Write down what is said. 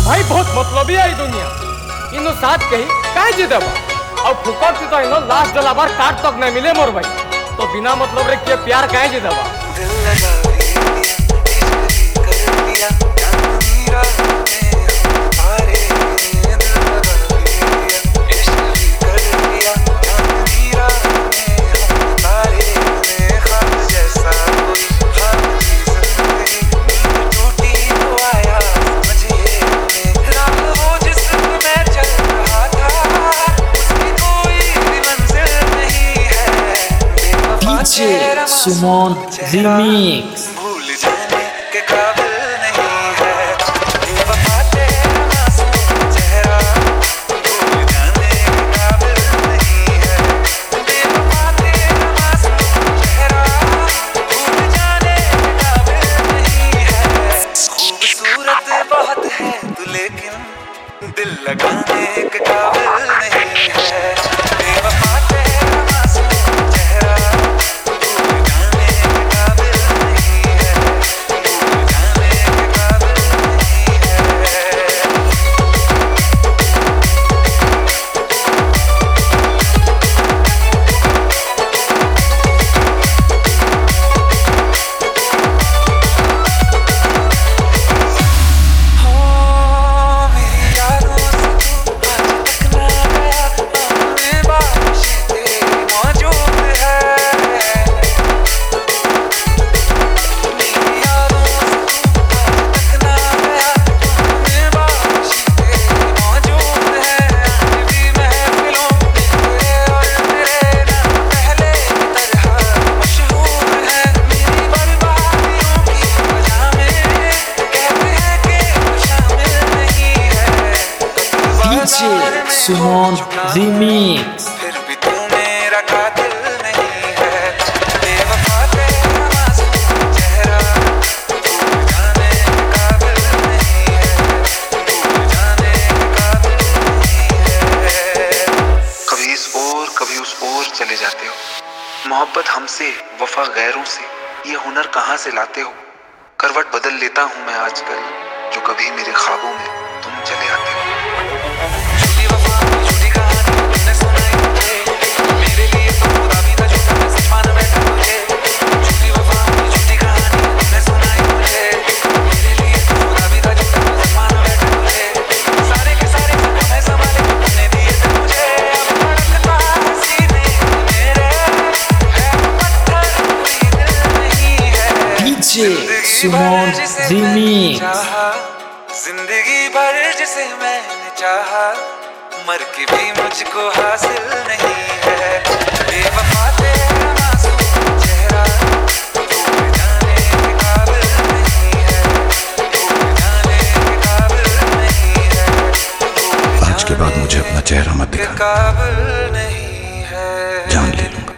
भाई बहुत मतलबी है दुनिया। इनो साथ कही काहे जे देबा और फुकट से तो इनो लास्ट जलाबार काट तक नहीं मिले मोर भाई। तो बिना मतलब रे के प्यार काहे जे देबा। दिल लगा दिया कर दिया सुमन रिमिक्स। भूल जाने के काबिल नहीं है बेवफा तेरा मासूम चेहरा, भूल जाने के काबिल नहीं है बेवफा तेरा मासूम चेहरा, भूल जाने के काबिल नहीं है। खूबसूरत बहुत है तू लेकिन दिल लगाने के काबिल नहीं है बेवफा तेरा मासूम चेहरा। सुमन रिमिक्स। फिर भी तू मेरा कातिल नहीं है बेवफा तेरा मासूम चेहरा, भूल जाने के काबिल नहीं है, भूल जाने के काबिल नहीं है। कभी इस ओर कभी उस ओर चले जाते हो, मोहब्बत हमसे वफा गैरों से ये हुनर कहाँ से लाते हो। करवट बदल लेता हूँ मैं आजकल, जो कभी मेरे ख्वाबों में तुम चले आते हो। सुमन रिमिक्स। जिंदगी भर जिसे मैंने चाहा, मर के भी मुझको हासिल नहीं है बेवफा तेरा मासूम चेहरा, भूल जाने के काबिल नहीं है, भूल जाने के काबिल नहीं है। आज के बाद मुझे अपना चेहरा मत दिखा, काबिल नहीं है, जान ले लूंगा।